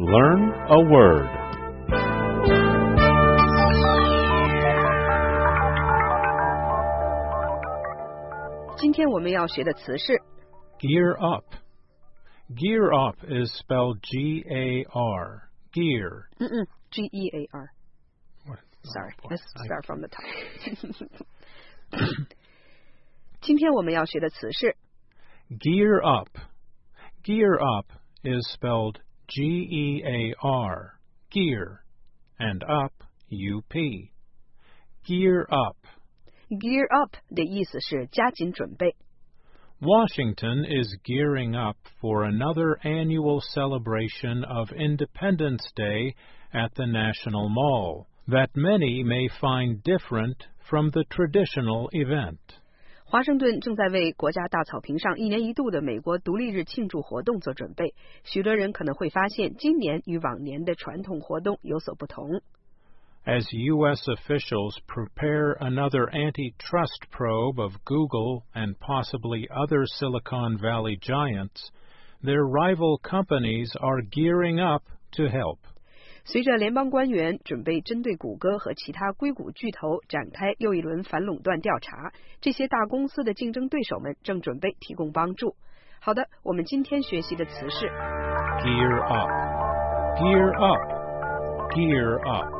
Learn a word. Gear up. Gear up is spelled G-A-R. Gear. G-E-A-R. What? Sorry, let's start from the top. 今天我们要学的词是 Gear up. Gear up is spelled G-E-A-R. Gear. And up, U-P. Gear up. Gear up 的意思是加紧准备。 Washington is gearing up for another annual celebration of Independence Day at the National Mall that many may find different from the traditional event. 华盛顿正在为国家大草坪上一年一度的美国独立日庆祝活动做准备，许多人可能会发现今年与往年的传统活动有所不同。 As U.S. officials prepare another antitrust probe of Google and possibly other Silicon Valley giants, their rival companies are gearing up to help. 随着联邦官员准备针对谷歌和其他硅谷巨头展开又一轮反垄断调查，这些大公司的竞争对手们正准备提供帮助。好的，我们今天学习的词是 Gear up. Gear up. Gear up.